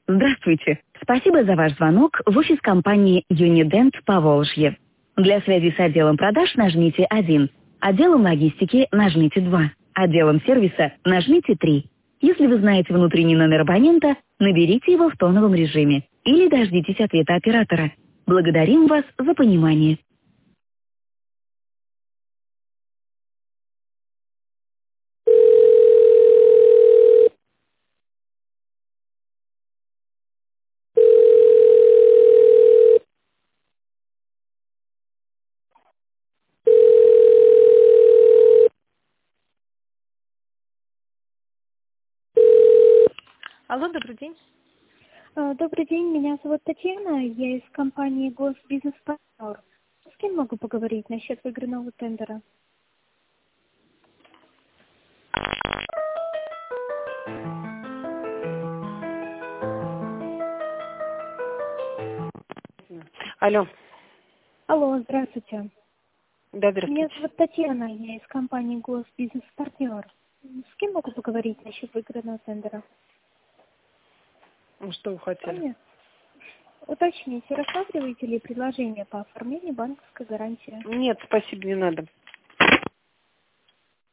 Здравствуйте. Спасибо за ваш звонок в офис компании Unident Поволжье. Для связи с отделом продаж нажмите 1. Отделом логистики нажмите 2. Отделом сервиса нажмите 3. Если вы знаете внутренний номер абонента, наберите его в тоновом режиме или дождитесь ответа оператора. Благодарим вас за понимание. Алло, добрый день. Добрый день, меня зовут Татьяна, я из компании Госбизнес-партнер. С кем могу поговорить насчет выигранного тендера? Алло. Алло, здравствуйте. Да, Меня здравствуйте. зовут Татьяна, я из компании Госбизнес-партнер. С кем могу поговорить насчет выигранного тендера? Ну, что вы хотели? Понятно. Уточните, рассматриваете ли предложение по оформлению банковской гарантии? Нет, спасибо, не надо.